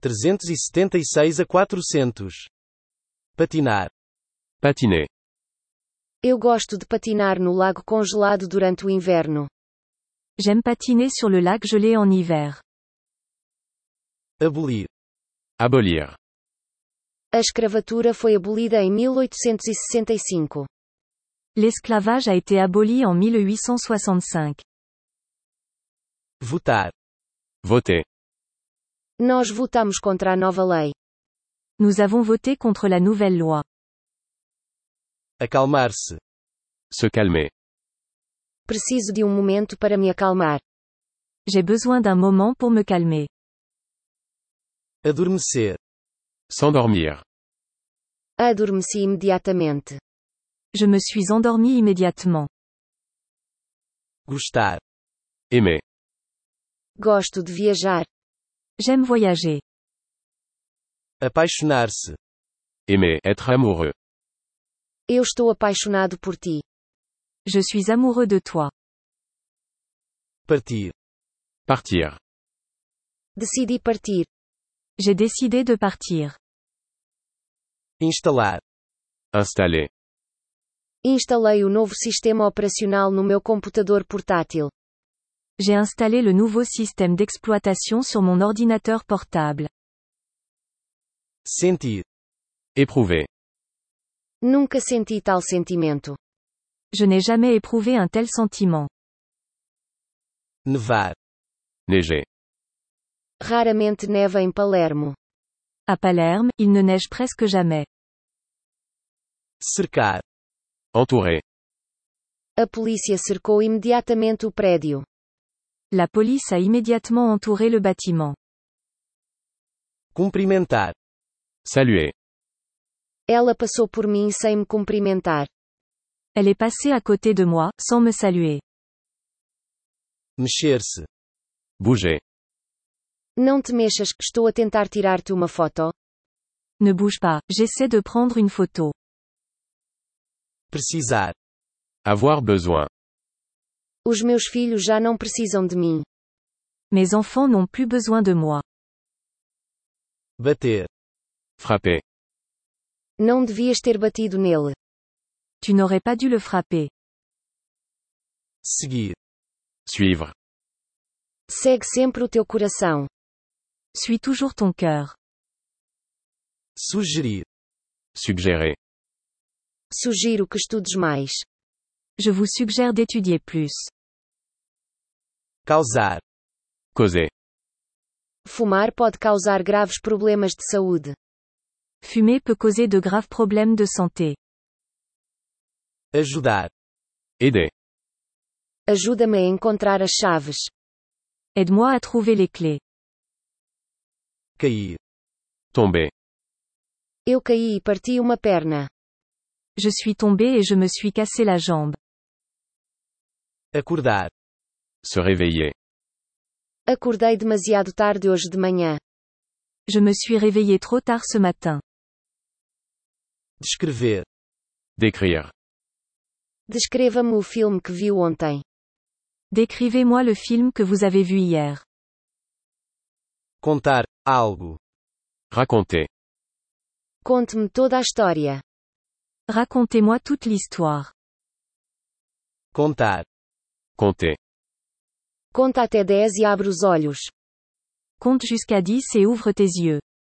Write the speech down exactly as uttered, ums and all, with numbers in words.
trezentos e setenta e seis a quatrocentos. Patinar. Patiner. Eu gosto de patinar no lago congelado durante o inverno. J'aime patiner sur le lac gelé en hiver. Abolir. Abolir. A escravatura foi abolida em mil oitocentos e sessenta e cinco. L'esclavage a été aboli en mille huit cent soixante-cinq. Votar. Voter. Nós votamos contra a nova lei. Nous avons voté contre la nouvelle loi. Acalmar-se. Se calmer. Preciso de um momento para me acalmar. J'ai besoin d'un moment pour me calmer. Adormecer. S'endormir. Adormeci imediatamente. Je me suis endormi immédiatement. Gostar. Aimer. Gosto de viajar. J'aime voyager. Apaixonar-se. Aimer, être amoureux. Eu estou apaixonado por ti. Je suis amoureux de toi. Partir. Partir. Decidi partir. J'ai décidé de partir. Instalar. Installer. Instalei o novo sistema operacional no meu computador portátil. J'ai installé le nouveau système d'exploitation sur mon ordinateur portable. Sentir. Éprouver. Nunca senti tal sentimento. Je n'ai jamais éprouvé un tel sentiment. Nevar. Neiger. Raramente neva em Palermo. À Palerme, il ne neige presque jamais. Cercar. Entourer. A polícia cercou imediatamente o prédio. La police a immédiatement entouré le bâtiment. Cumprimentar. Saluer. Ela passou por mim sem me cumprimentar. Elle est passée à côté de moi, sans me saluer. Mexer-se. Bouger. Não te mexas, estou a tentar tirar-te uma foto. Ne bouge pas, j'essaie de prendre une photo. Precisar. Avoir besoin. Os meus filhos já não precisam de mim. Mes enfants n'ont plus besoin de moi. Bater. Frapper. Não devias ter batido nele. Tu n'aurais pas dû le frapper. Seguir. Suivre. Segue sempre o teu coração. Suis toujours ton cœur. Sugerir. Suggérer. Sugiro que estudes mais. Je vous suggère d'étudier plus. Causar. Causer. Fumar pode causar graves problemas de saúde. Fumer peut causer de graves problèmes de santé. Ajudar. Aider. Ajuda-me a encontrar as chaves. Aide-moi à trouver les clés. Cair. Tomber. Eu caí e parti uma perna. Je suis tombé et je me suis cassé la jambe. Acordar. Se réveiller. Acordei demasiado tarde hoje de manhã. Je me suis réveillé trop tard ce matin. Descrever. Décrire. Descreva-me o filme que viu ontem. Décrivez-moi le film que vous avez vu hier. Contar algo. Raconter. Conte-me toda a história. Racontez-moi toute l'histoire. Contar. Compter. Conta até dez e abre os olhos. Compte jusqu'à dix et ouvre tes yeux.